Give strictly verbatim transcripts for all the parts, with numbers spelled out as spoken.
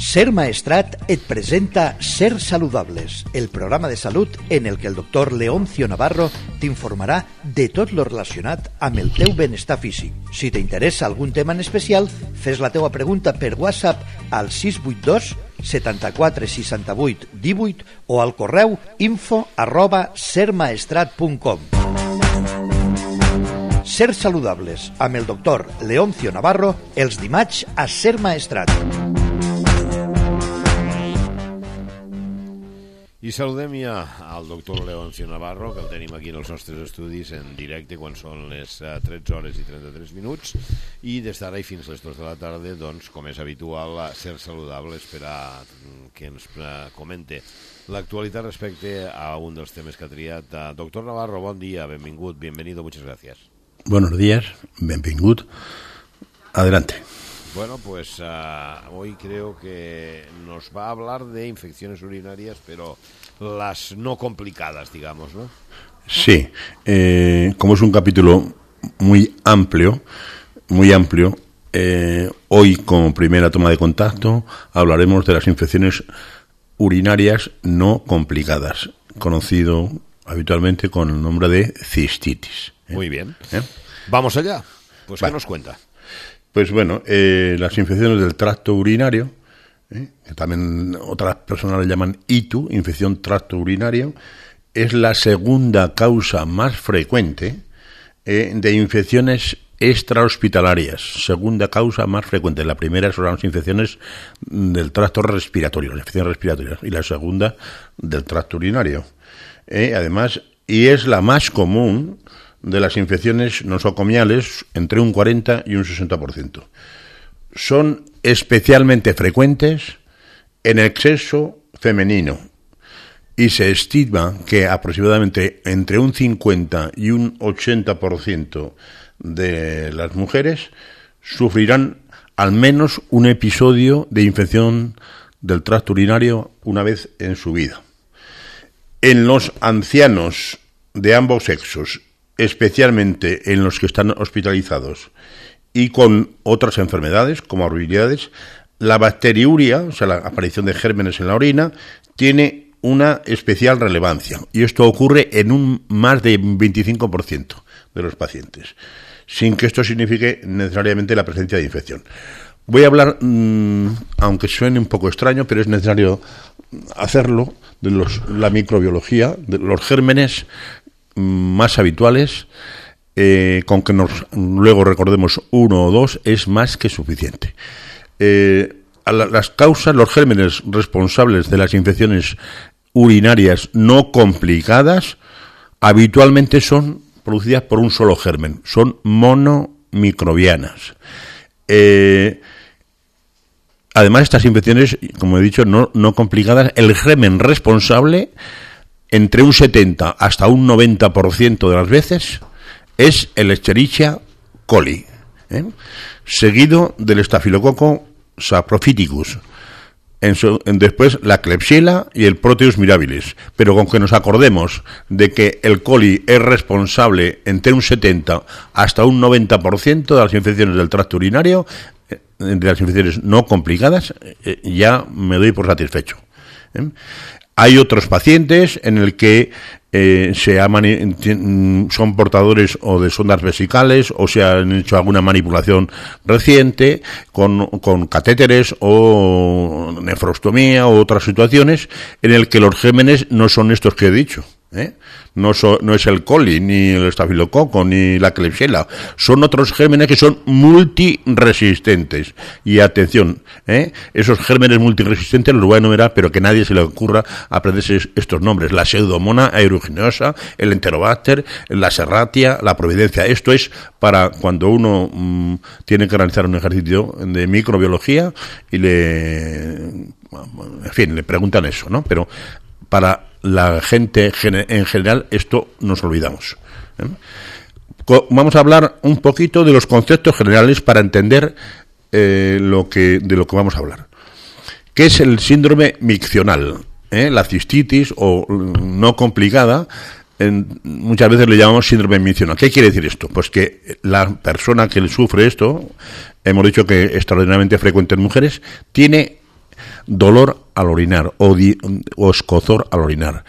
Ser Maestrat et presenta Ser Saludables, el programa de salut en el que el doctor Leoncio Navarro t'informarà de tot lo relacionat amb el teu benestar físic. Si t'interessa algun tema en especial, fes la teua pregunta per WhatsApp al sis vuit dos setanta-quatre seixanta-vuit divuit o al correu info arroba sermaestrat punt com. Ser Saludables amb el doctor Leoncio Navarro els dimarts a Ser Maestrat. I saludem ja al doctor Leoncio Navarro, que el tenim aquí en els nostres estudis en directe quan són les tretze hores i trenta-tres minuts, i des d'ara i fins a les dos de la tarda, doncs, com és habitual, a Ser Saludables per a que ens comente l'actualitat respecte a un dels temes que ha triat. Doctor Navarro, bon dia, benvingut, bienvenido, muchas gracias. Buenos días, benvingut, adelante. Bueno, pues uh, hoy creo que nos va a hablar de infecciones urinarias, pero las no complicadas, digamos, ¿no? Sí, eh, como es un capítulo muy amplio, muy amplio, eh, hoy como primera toma de contacto hablaremos de las infecciones urinarias no complicadas, conocido habitualmente con el nombre de cistitis. ¿eh? Muy bien. ¿Eh? Vamos allá. Pues, ¿qué nos cuenta? Pues bueno, eh, las infecciones del tracto urinario, eh, que también otras personas le llaman I T U, infección tracto urinario, es la segunda causa más frecuente eh, de infecciones extrahospitalarias. Segunda causa más frecuente. La primera son las infecciones del tracto respiratorio, las infecciones respiratorias, y la segunda del tracto urinario. Eh, además, y es la más común de las infecciones nosocomiales, entre un cuarenta y un sesenta por ciento. Son especialmente frecuentes en el sexo femenino y se estima que aproximadamente entre un cincuenta y un ochenta por ciento de las mujeres sufrirán al menos un episodio de infección del tracto urinario una vez en su vida. En los ancianos de ambos sexos, especialmente en los que están hospitalizados y con otras enfermedades, como comorbilidades, la bacteriuria, o sea, la aparición de gérmenes en la orina, tiene una especial relevancia, y esto ocurre en un más de veinticinco por ciento de los pacientes, sin que esto signifique necesariamente la presencia de infección. Voy a hablar, mmm, aunque suene un poco extraño, pero es necesario hacerlo, de los, la microbiología, de los gérmenes más habituales, eh, con que nos luego recordemos uno o dos es más que suficiente. Eh, a la, las causas, los gérmenes responsables de las infecciones urinarias no complicadas habitualmente son producidas por un solo germen, son monomicrobianas. Eh, además, estas infecciones, como he dicho, no, no complicadas, el germen responsable entre un setenta hasta un noventa por ciento de las veces es el Escherichia coli, ¿eh? seguido del Staphylococcus saprophyticus, en su, en después la Klebsiella y el Proteus mirabilis, pero con que nos acordemos de que el coli es responsable entre un setenta hasta un noventa por ciento de las infecciones del tracto urinario, de las infecciones no complicadas, eh, ya me doy por satisfecho. ¿eh? Hay otros pacientes en el que eh, se ha mani- son portadores o de sondas vesicales o se han hecho alguna manipulación reciente con, con catéteres o nefrostomía o otras situaciones en el que los gérmenes no son estos que he dicho. ¿Eh? No, so, no es el coli, ni el estafilococo, ni la Klebsiella. Son otros gérmenes que son multiresistentes. Y atención, ¿eh? esos gérmenes multiresistentes los voy a enumerar, pero que nadie se le ocurra aprenderse estos nombres: la Pseudomonas aeruginosa, el Enterobacter, la Serratia, la Providencia. Esto es para cuando uno mmm, tiene que realizar un ejercicio de microbiología y le, en fin, le preguntan eso, ¿no? Pero para la gente en general esto nos olvidamos. ¿eh? Vamos a hablar un poquito de los conceptos generales para entender eh, lo que de lo que vamos a hablar. ¿Qué es el síndrome miccional? ¿Eh? La cistitis o no complicada, en, muchas veces le llamamos síndrome miccional. ¿Qué quiere decir esto? Pues que la persona que sufre esto, hemos dicho que es extraordinariamente frecuente en mujeres, tiene dolor al orinar o, di, o escozor al orinar.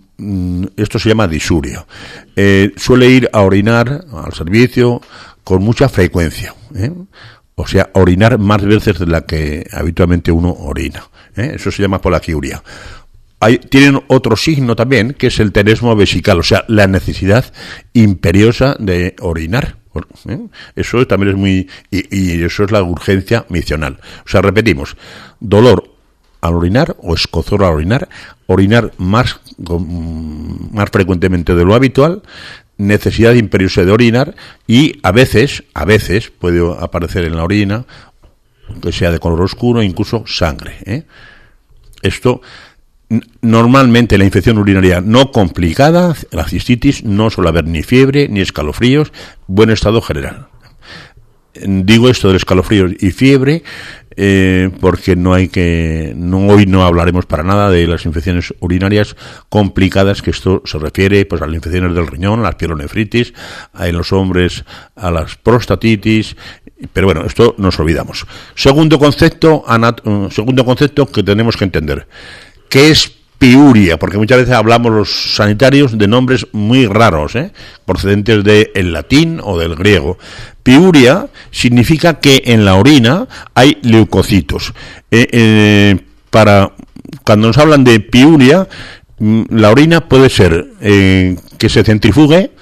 Esto se llama disuria. Eh, suele ir a orinar al servicio con mucha frecuencia, ¿eh? O sea, orinar más veces de la que habitualmente uno orina, ¿eh? Eso se llama polaquiuria. Hay, tienen otro signo también, que es el tenesmo vesical, o sea, la necesidad imperiosa de orinar. ¿Eh? Eso también es muy... Y, y eso es la urgencia misional. O sea, repetimos, dolor al orinar o escozor al orinar, orinar más, más frecuentemente de lo habitual, necesidad imperiosa de orinar y a veces, a veces puede aparecer en la orina, que sea de color oscuro, incluso sangre, ¿eh? Esto... Normalmente la infección urinaria no complicada, la cistitis, no suele haber ni fiebre, ni escalofríos, buen estado general. Digo esto del escalofrío y fiebre eh, porque no hay que, no, hoy no hablaremos para nada de las infecciones urinarias complicadas, que esto se refiere pues a las infecciones del riñón, a las pielonefritis, en los hombres a las prostatitis, pero bueno, esto nos olvidamos. Segundo concepto, anat- segundo concepto que tenemos que entender. ¿Qué es piuria? Porque muchas veces hablamos los sanitarios de nombres muy raros, ¿eh? procedentes del latín o del griego. Piuria significa que en la orina hay leucocitos. Eh, eh, para cuando nos hablan de piuria, la orina puede ser eh, que se centrifugue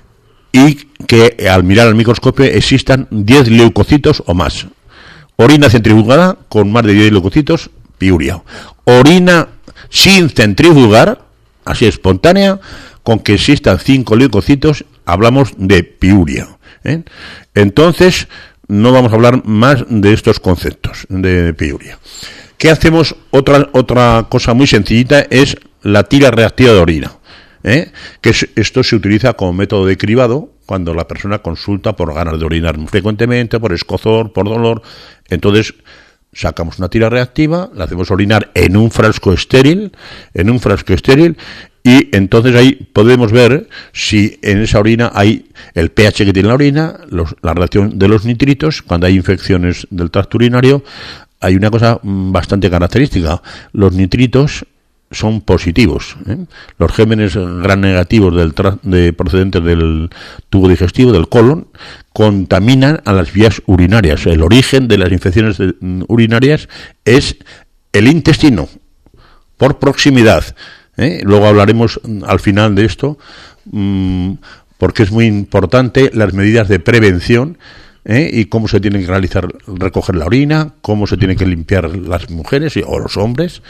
y que al mirar al microscopio existan diez leucocitos o más. Orina centrifugada con más de diez leucocitos, piuria. Orina sin centrifugar, así espontánea, con que existan cinco leucocitos, hablamos de piuria, ¿eh? Entonces, no vamos a hablar más de estos conceptos de piuria. ¿Qué hacemos? Otra otra cosa muy sencillita es la tira reactiva de orina, ¿eh? Que es, esto se utiliza como método de cribado cuando la persona consulta por ganas de orinar muy frecuentemente, por escozor, por dolor. Entonces, sacamos una tira reactiva, la hacemos orinar en un frasco estéril, en un frasco estéril, y entonces ahí podemos ver si en esa orina hay el pH que tiene la orina, los, la reacción de los nitritos. Cuando hay infecciones del tracto urinario, hay una cosa bastante característica: los nitritos son positivos, ¿eh? Los gérmenes gram negativos del tra- de procedentes del tubo digestivo, del colon, contaminan a las vías urinarias. El origen de las infecciones de, urinarias es el intestino, por proximidad, ¿eh? Luego hablaremos al final de esto, mmm, porque es muy importante las medidas de prevención, ¿eh? Y cómo se tienen que realizar, recoger la orina, cómo se tienen que limpiar las mujeres y, o los hombres,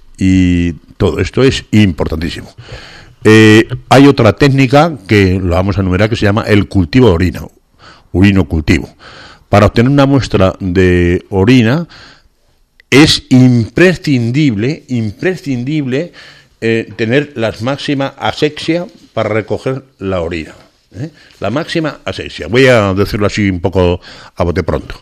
y todo esto es importantísimo. Eh, hay otra técnica que lo vamos a enumerar, que se llama el cultivo de orina, urinocultivo. Para obtener una muestra de orina es imprescindible, imprescindible eh, tener la máxima asepsia para recoger la orina, ¿eh? La máxima asepsia. Voy a decirlo así un poco a bote pronto.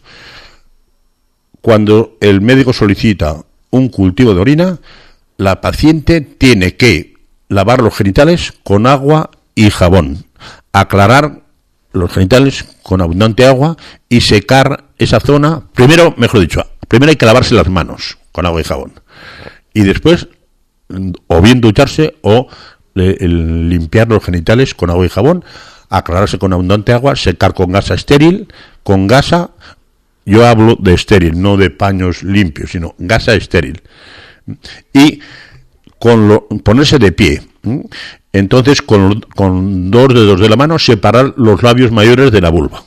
Cuando el médico solicita un cultivo de orina, la paciente tiene que lavar los genitales con agua y jabón, aclarar los genitales con abundante agua y secar esa zona. Primero, mejor dicho, primero hay que lavarse las manos con agua y jabón y después o bien ducharse o eh, el, limpiar los genitales con agua y jabón, aclararse con abundante agua, secar con gasa estéril, con gasa. Yo hablo de estéril, no de paños limpios, sino gasa estéril. Y con lo, ponerse de pie. Entonces, con, con dos dedos de la mano, separar los labios mayores de la vulva.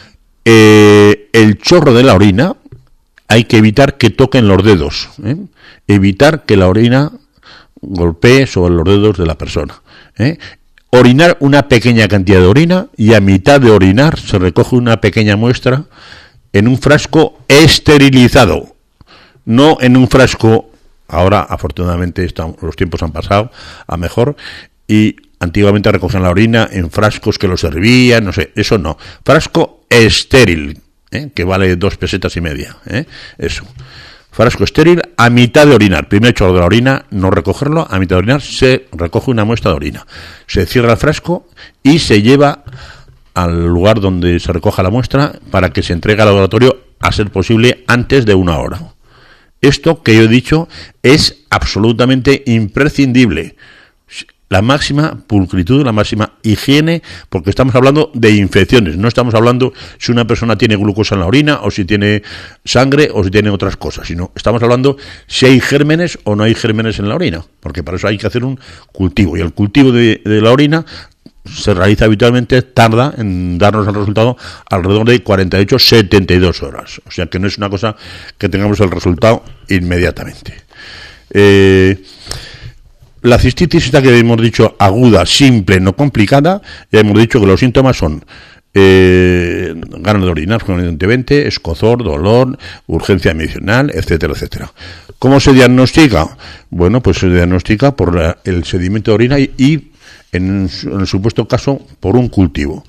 Eh, el chorro de la orina hay que evitar que toquen los dedos, ¿eh? Evitar que la orina golpee sobre los dedos de la persona, ¿eh? Orinar una pequeña cantidad de orina y a mitad de orinar se recoge una pequeña muestra en un frasco esterilizado, no en un frasco. Ahora, afortunadamente, están, los tiempos han pasado a mejor, y antiguamente recogían la orina en frascos que los servían, no sé, eso no. Frasco estéril, ¿eh? Que vale dos pesetas y media, ¿eh? Eso. Frasco estéril a mitad de orinar. Primero chorro de la orina, no recogerlo, a mitad de orinar se recoge una muestra de orina. Se cierra el frasco y se lleva al lugar donde se recoja la muestra para que se entregue al laboratorio, a ser posible, antes de una hora. Esto que yo he dicho es absolutamente imprescindible. La máxima pulcritud, la máxima higiene, porque estamos hablando de infecciones, no estamos hablando si una persona tiene glucosa en la orina o si tiene sangre o si tiene otras cosas, sino estamos hablando si hay gérmenes o no hay gérmenes en la orina, porque para eso hay que hacer un cultivo, y el cultivo de, de la orina se realiza habitualmente, tarda en darnos el resultado alrededor de cuarenta y ocho a setenta y dos horas, o sea que no es una cosa que tengamos el resultado inmediatamente. Eh... La cistitis, esta que hemos dicho aguda, simple, no complicada, ya hemos dicho que los síntomas son eh, ganas de orinar frecuentemente, escozor, dolor, urgencia medicinal, etcétera, etcétera. ¿Cómo se diagnostica? Bueno, pues se diagnostica por la, el sedimento de orina y, y en, en el supuesto caso, por un cultivo.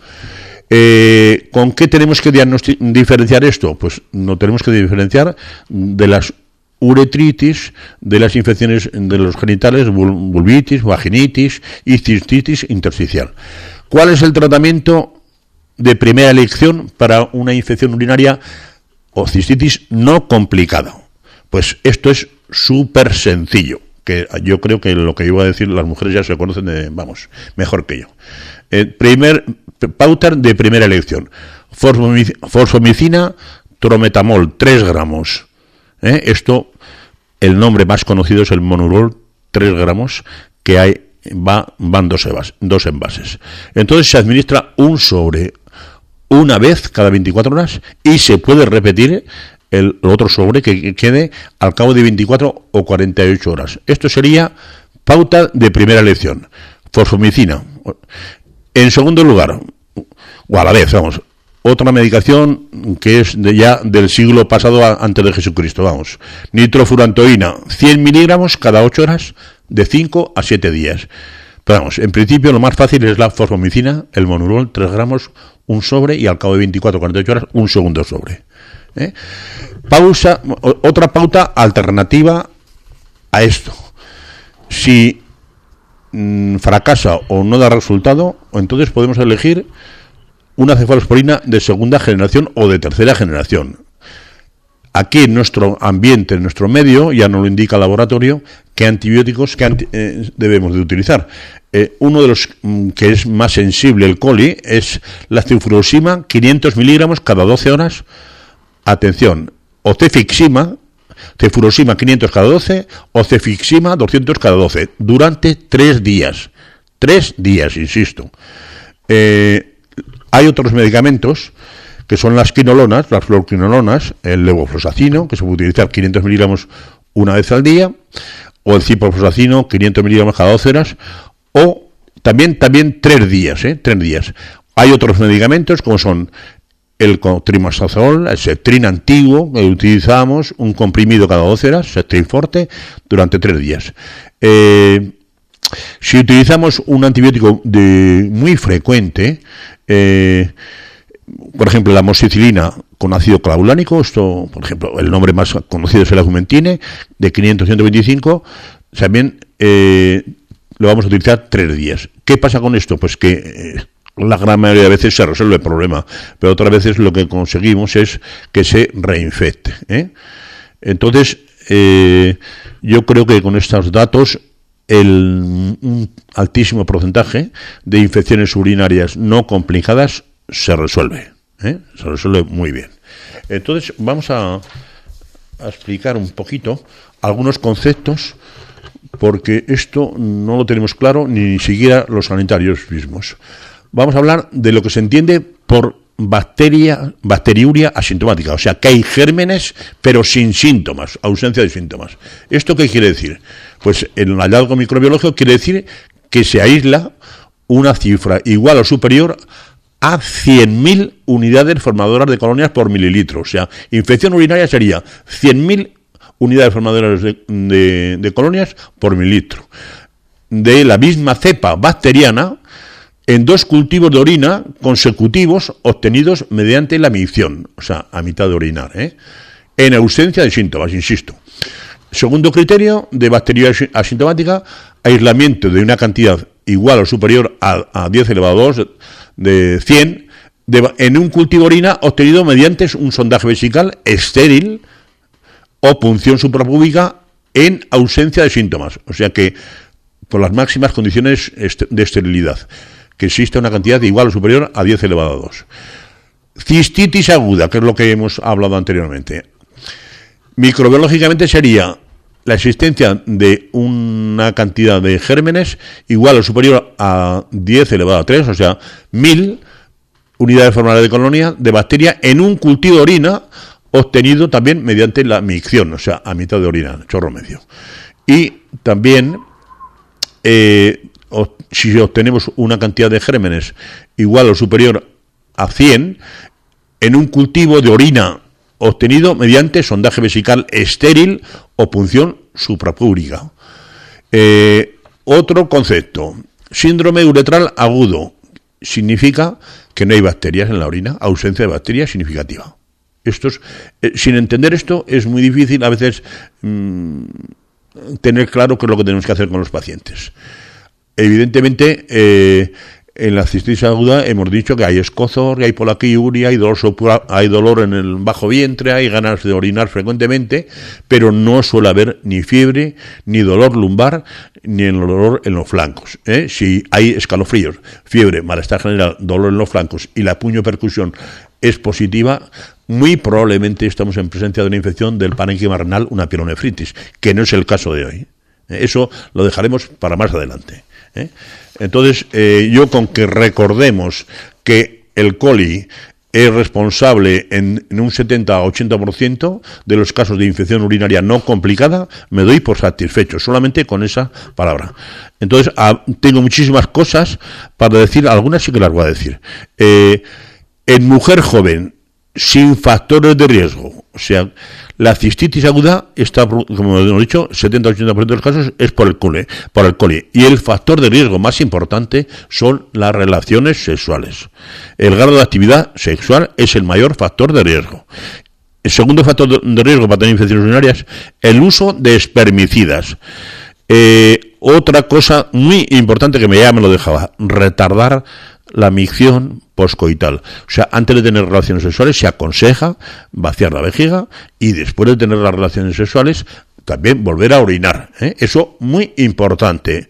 Eh, ¿Con qué tenemos que diferenciar esto? Pues no tenemos que diferenciar de las uretritis, de las infecciones de los genitales, vulvitis, vaginitis y cistitis intersticial. ¿Cuál es el tratamiento de primera elección para una infección urinaria o cistitis no complicada? Pues esto es súper sencillo, que yo creo que lo que iba a decir las mujeres ya se conocen, de, vamos, mejor que yo. Eh, primer, pauta de primera elección: fosfomicina, trometamol, tres gramos. ¿Eh? Esto, el nombre más conocido es el Monurol, tres gramos, que hay, va, van dos, evas, dos envases. Entonces se administra un sobre una vez cada veinticuatro horas y se puede repetir el otro sobre que quede al cabo de veinticuatro o cuarenta y ocho horas. Esto sería pauta de primera elección: fosfomicina. En segundo lugar, o a la vez, vamos, otra medicación que es de ya del siglo pasado a, antes de Jesucristo, vamos. Nitrofurantoína, cien miligramos cada ocho horas, de cinco a siete días. Pero vamos, en principio lo más fácil es la fosfomicina, el Monurol, tres gramos, un sobre, y al cabo de veinticuatro a cuarenta y ocho horas, un segundo sobre. ¿Eh? Pausa, otra pauta alternativa a esto. Si mmm, fracasa o no da resultado, entonces podemos elegir una cefalosporina de segunda generación o de tercera generación. Aquí en nuestro ambiente, en nuestro medio, ya nos lo indica el laboratorio, qué antibióticos que anti, eh, debemos de utilizar. Eh, uno de los mm, que es más sensible, el coli, es la cefurosima, quinientos miligramos cada doce horas. Atención, o cefixima, cefurosima quinientos cada doce, o cefixima doscientos cada doce, durante tres días. Tres días, insisto. Eh... Hay otros medicamentos que son las quinolonas, las fluoroquinolonas, el levofloxacino, que se puede utilizar quinientos miligramos una vez al día, o el ciprofloxacino, quinientos miligramos cada doce horas, o también también tres días, ¿eh? Tres días. Hay otros medicamentos como son el trimazazol, el Septrin antiguo, que utilizamos un comprimido cada doce horas, Septrin Forte, durante tres días. Eh, si utilizamos un antibiótico de muy frecuente, Eh, por ejemplo, la amoxicilina con ácido clavulánico, esto, por ejemplo, el nombre más conocido es el Augmentine, de quinientos a ciento veinticinco, también eh, lo vamos a utilizar tres días. ¿Qué pasa con esto? Pues que eh, la gran mayoría de veces se resuelve el problema, pero otras veces lo que conseguimos es que se reinfecte, ¿eh? Entonces, eh, yo creo que con estos datos el un altísimo porcentaje de infecciones urinarias no complicadas se resuelve, ¿eh? Se resuelve muy bien. Entonces vamos a, a explicar un poquito algunos conceptos, porque esto no lo tenemos claro ni siquiera los sanitarios mismos. Vamos a hablar de lo que se entiende por bacteria, bacteriuria asintomática, o sea que hay gérmenes pero sin síntomas, ausencia de síntomas. ¿Esto qué quiere decir? Pues en el hallazgo microbiológico quiere decir que se aísla una cifra igual o superior a cien mil unidades formadoras de colonias por mililitro. O sea, infección urinaria sería cien mil unidades formadoras de, de, de colonias por mililitro. De la misma cepa bacteriana, en dos cultivos de orina consecutivos obtenidos mediante la micción, o sea, a mitad de orinar, ¿eh? En ausencia de síntomas, insisto. Segundo criterio de bacteria asintomática, aislamiento de una cantidad igual o superior a, a diez elevado a dos de cien de, en un cultivo de orina obtenido mediante un sondaje vesical estéril o punción suprapúbica en ausencia de síntomas, o sea que por las máximas condiciones de esterilidad, que existe una cantidad igual o superior a diez elevado a dos. Cistitis aguda, que es lo que hemos hablado anteriormente. Microbiológicamente sería la existencia de una cantidad de gérmenes igual o superior a diez elevado a tres, o sea, mil unidades formales de colonia de bacteria en un cultivo de orina obtenido también mediante la micción, o sea, a mitad de orina, chorro medio. Y también, eh, si obtenemos una cantidad de gérmenes igual o superior a cien, en un cultivo de orina obtenido mediante sondaje vesical estéril o punción suprapúbica. Eh, otro concepto, síndrome uretral agudo, significa que no hay bacterias en la orina, ausencia de bacterias significativa. Estos, eh, sin entender esto es muy difícil a veces mmm, tener claro qué es lo que tenemos que hacer con los pacientes. Evidentemente, eh, en la cistitis aguda hemos dicho que hay escozor, hay polaquiuria, hay dolor, sopra, hay dolor en el bajo vientre, hay ganas de orinar frecuentemente, pero no suele haber ni fiebre, ni dolor lumbar, ni el dolor en los flancos. ¿eh? Si hay escalofríos, fiebre, malestar general, dolor en los flancos y la puño-percusión es positiva, muy probablemente estamos en presencia de una infección del parénquima renal, una pielonefritis, que no es el caso de hoy. Eso lo dejaremos para más adelante. ¿eh? Entonces, eh, yo con que recordemos que el coli es responsable en, en un setenta a ochenta por ciento de los casos de infección urinaria no complicada, me doy por satisfecho, solamente con esa palabra. Entonces, a, tengo muchísimas cosas para decir, algunas sí que las voy a decir. Eh, en mujer joven, sin factores de riesgo, o sea, la cistitis aguda está, como hemos dicho, setenta a ochenta por ciento de los casos es por el coli, por el coli. Y el factor de riesgo más importante son las relaciones sexuales. El grado de actividad sexual es el mayor factor de riesgo. El segundo factor de riesgo para tener infecciones urinarias, el uso de espermicidas. Eh, otra cosa muy importante que me ya me lo dejaba, retardar la micción poscoital. O sea, antes de tener relaciones sexuales se aconseja vaciar la vejiga y después de tener las relaciones sexuales también volver a orinar. ¿eh? Eso muy importante.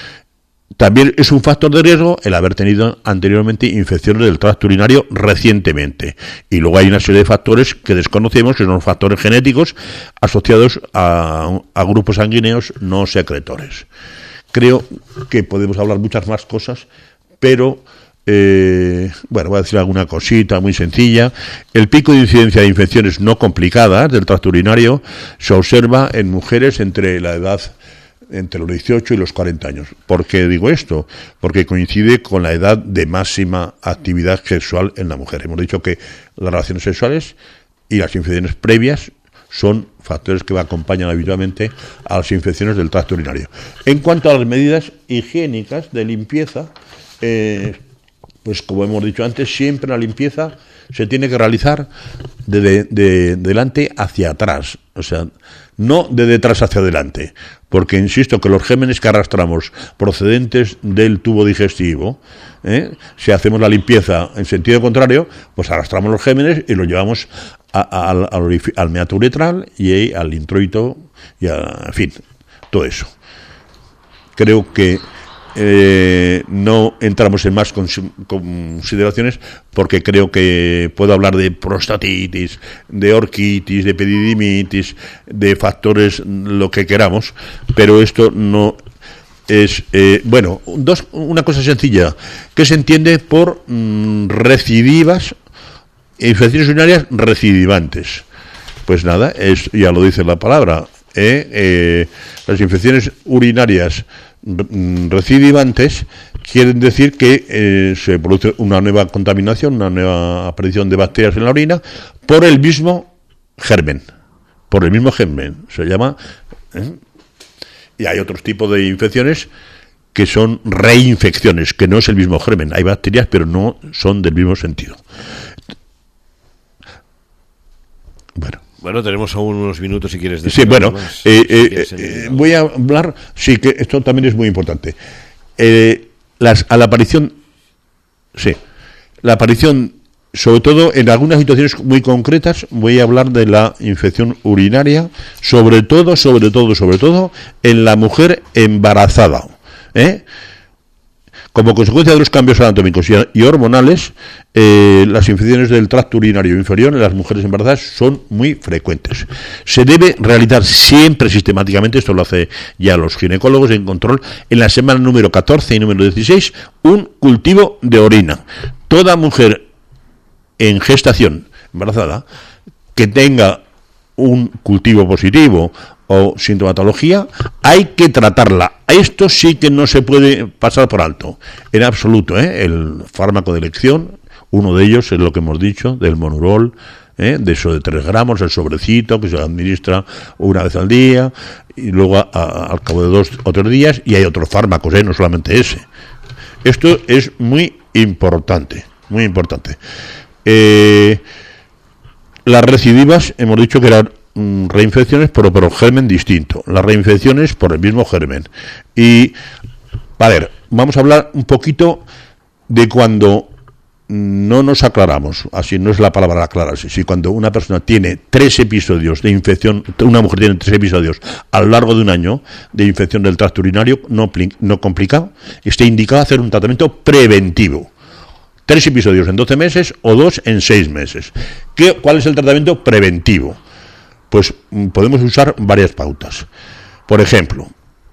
También es un factor de riesgo el haber tenido anteriormente infecciones del tracto urinario recientemente. Y luego hay una serie de factores que desconocemos, que son factores genéticos asociados a, a grupos sanguíneos no secretores. Creo que podemos hablar muchas más cosas, pero Eh, bueno, voy a decir alguna cosita muy sencilla. El pico de incidencia de infecciones no complicadas del tracto urinario se observa en mujeres entre la edad entre los dieciocho y los cuarenta años. ¿Por qué digo esto? Porque coincide con la edad de máxima actividad sexual en la mujer. Hemos dicho que las relaciones sexuales y las infecciones previas son factores que acompañan habitualmente a las infecciones del tracto urinario. En cuanto a las medidas higiénicas de limpieza, eh, pues como hemos dicho antes, siempre la limpieza se tiene que realizar de, de, de delante hacia atrás, o sea, no de detrás hacia adelante, porque insisto que los gérmenes que arrastramos procedentes del tubo digestivo, ¿eh? si hacemos la limpieza en sentido contrario, pues arrastramos los gérmenes y los llevamos a, a, al, al, al meato uretral y al introito, y a, en fin, todo eso. Creo que Eh, no entramos en más cons- consideraciones porque creo que puedo hablar de prostatitis, de orquitis, de epididimitis, de factores, lo que queramos, pero esto no es, eh, bueno, dos, una cosa sencilla, ¿qué se entiende por mm, recidivas, infecciones urinarias recidivantes? Pues nada, es, ya lo dice la palabra, eh, eh, las infecciones urinarias recidivantes quieren decir que eh, se produce una nueva contaminación, una nueva aparición de bacterias en la orina por el mismo germen, por el mismo germen, se llama, ¿eh? Y hay otros tipos de infecciones que son reinfecciones, que no es el mismo germen, hay bacterias pero no son del mismo sentido. Bueno. Bueno, tenemos aún unos minutos si quieres decir. Sí, bueno, más, eh, si eh, eh, voy a hablar, sí, que esto también es muy importante. Eh, las, a la aparición, sí, la aparición sobre todo en algunas situaciones muy concretas voy a hablar de la infección urinaria, sobre todo, sobre todo, sobre todo en la mujer embarazada, ¿eh? Como consecuencia de los cambios anatómicos y, y hormonales, eh, las infecciones del tracto urinario inferior en las mujeres embarazadas son muy frecuentes. Se debe realizar siempre sistemáticamente, esto lo hace ya los ginecólogos en control, en la semana número catorce y número dieciséis, un cultivo de orina. Toda mujer en gestación embarazada que tenga un cultivo positivo o sintomatología, hay que tratarla. Esto sí que no se puede pasar por alto, en absoluto, ¿eh? El fármaco de elección, uno de ellos es lo que hemos dicho, del Monurol, ¿eh? De eso de tres gramos, el sobrecito que se administra una vez al día, y luego a, a, al cabo de dos o tres días, y hay otros fármacos, ¿eh? No solamente ese. Esto es muy importante, muy importante. Eh, las recidivas, hemos dicho que eran mm, reinfecciones, pero por un germen distinto. Las reinfecciones por el mismo germen. Y, a ver, vamos a hablar un poquito de cuando no nos aclaramos, así no es la palabra aclararse, si cuando una persona tiene tres episodios de infección, una mujer tiene tres episodios a lo largo de un año de infección del tracto urinario no, no complicado, está indicado hacer un tratamiento preventivo. Tres episodios en doce meses o dos en seis meses. ¿Qué, ¿Cuál es el tratamiento preventivo? Pues podemos usar varias pautas. Por ejemplo,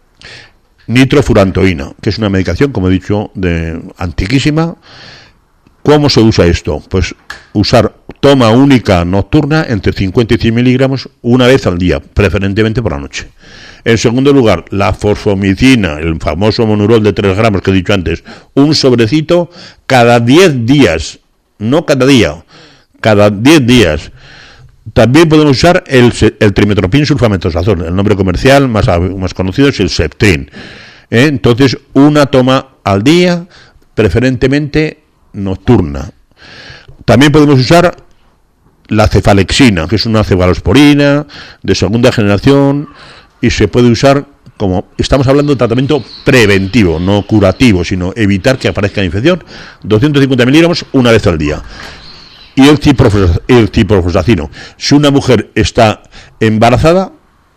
nitrofurantoína, que es una medicación, como he dicho, de antiquísima. ¿Cómo se usa esto? Pues usar toma única nocturna entre cincuenta y cien miligramos una vez al día, preferentemente por la noche. En segundo lugar, la fosfomicina, el famoso Monurol de tres gramos que he dicho antes, un sobrecito cada diez días, no cada día, cada diez días. También podemos usar el, el trimetoprim sulfametosazol, el nombre comercial más, más conocido es el Septrin. ¿Eh? Entonces, una toma al día, preferentemente nocturna. También podemos usar la cefalexina, que es una cefalosporina de segunda generación, y se puede usar como, estamos hablando de tratamiento preventivo, no curativo, sino evitar que aparezca la infección, doscientos cincuenta miligramos una vez al día. Y el ciprofloxacino, si una mujer está embarazada,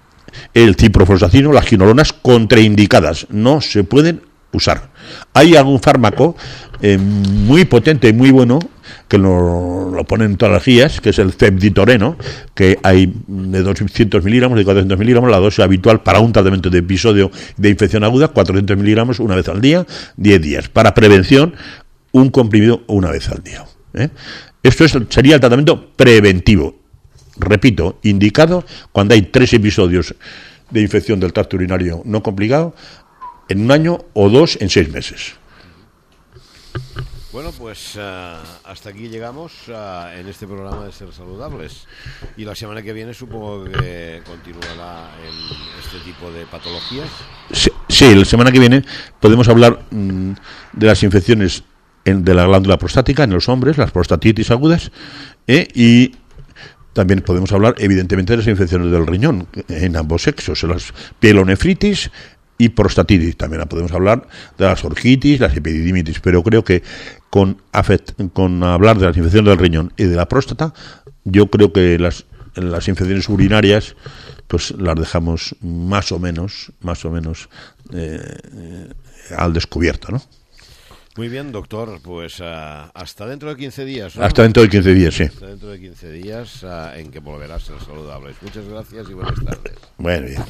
el ciprofloxacino, las quinolonas contraindicadas, no se pueden usar. Hay algún fármaco eh, muy potente y muy bueno que lo, lo ponen en todas las guías, que es el cefditoreno, que hay de doscientos miligramos, de cuatrocientos miligramos, la dosis habitual para un tratamiento de episodio de infección aguda, cuatrocientos miligramos una vez al día, diez días. Para prevención, un comprimido una vez al día. ¿eh? Esto es, sería el tratamiento preventivo. Repito, indicado cuando hay tres episodios de infección del tracto urinario no complicado en un año o dos en seis meses. Bueno, pues uh, hasta aquí llegamos uh, en este programa de Ser Saludables. Y la semana que viene supongo que continuará en este tipo de patologías. Sí, sí, la semana que viene podemos hablar mmm, de las infecciones en, de la glándula prostática en los hombres, las prostatitis agudas, eh, y también podemos hablar evidentemente de las infecciones del riñón en ambos sexos, las pielonefritis y prostatitis. También podemos hablar de las orgitis, las epididimitis, pero creo que con, afect, con hablar de las infecciones del riñón y de la próstata, yo creo que las, las infecciones urinarias pues las dejamos más o menos más o menos eh, eh, al descubierto, ¿no? Muy bien, doctor, pues uh, hasta dentro de quince días, ¿no? Hasta dentro de quince días, sí. Hasta dentro de quince días uh, en que volverá a Ser Saludables. Muchas gracias y buenas tardes. Bueno, bien.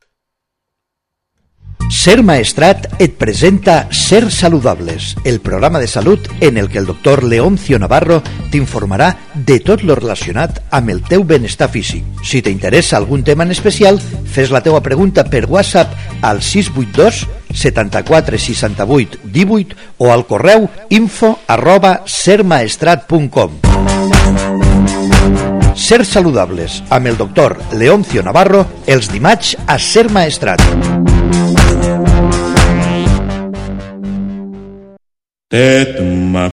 Ser Maestrat et presenta Ser Saludables, el programa de salut en el que el doctor Leoncio Navarro t'informarà de tot lo relacionat amb el teu benestar físic. Si t'interessa algun tema en especial, fes la teua pregunta per WhatsApp al sis vuit dos setanta-quatre seixanta-vuit divuit o al correu info arroba sermaestrat punt com. Ser Saludables amb el doctor Leoncio Navarro els dimarts a Ser Maestrat. Tête ma